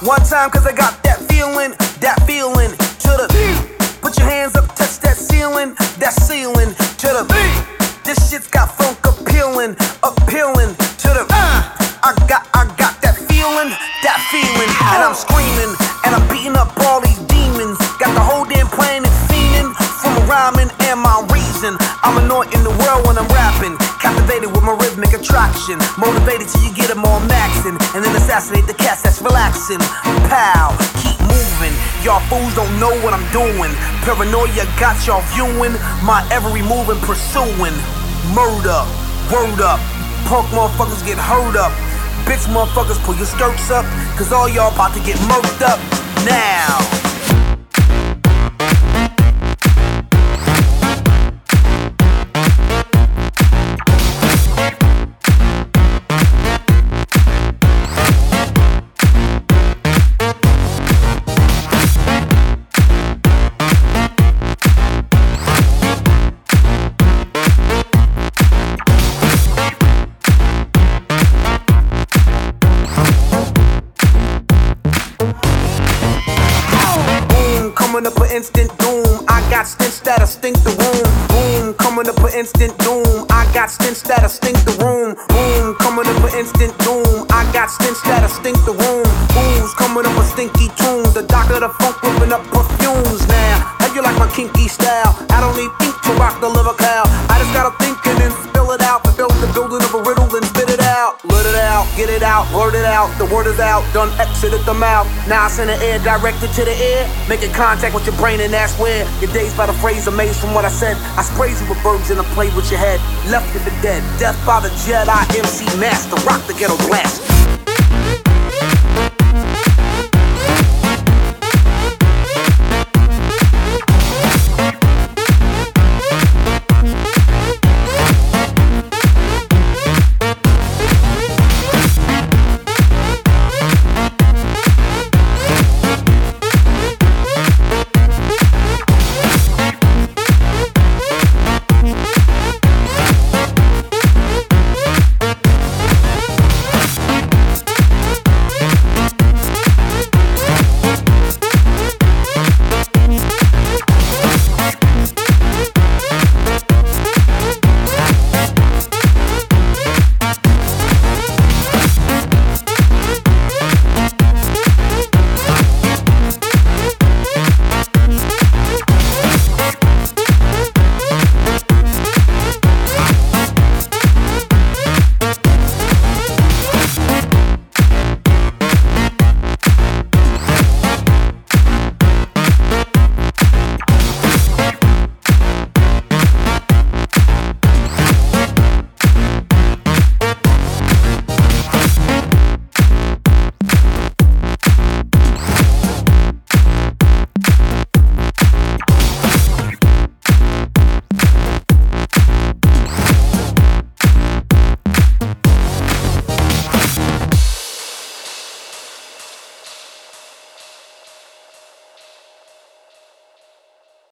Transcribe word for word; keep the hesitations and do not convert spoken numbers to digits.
One time, cause I got that feeling, that feeling. To the put your hands up, touch that ceiling, that ceiling. To the this shit's got funk appealing, appealing. To the I got, I got that feeling, that feeling. And I'm screaming, and I'm beating up all these demons. Got the whole damn planet fiending from rhyming and my reason. I'm anointing the world when I'm rapping. Captivated with my rhythmic attraction. Motivated till you get them all maxing. And then assassinate the cats that's relaxing. Pow, keep moving. Y'all fools don't know what I'm doing. Paranoia got y'all viewing my every move and pursuing. Murder, word up. Punk motherfuckers get hurt up. Bitch motherfuckers, pull your skirts up, cause all y'all about to get murked up now. Coming up for instant doom, I got stench that'll stink the room. Boom, coming up for instant doom, I got stench that'll stink the room. Boom, coming up for instant doom, I got stench that'll stink the room. Who's coming up with stinky tunes? The doctor, the funk, whipping up perfumes now. How you like my kinky style? I don't need think to rock the liver cow. I just gotta think and then spill it out. Build the building of a riddle, then spit it out. Let it out, get it out, word it out. The word is out, done exited the mouth. Now I send the air directed to the ear, making contact with your brain, and that's where your days by the phrase amazed from what I said. I sprays you with verbs and I played with your head. Left you for dead, death by the Jedi, M C Master, rock the ghetto blast.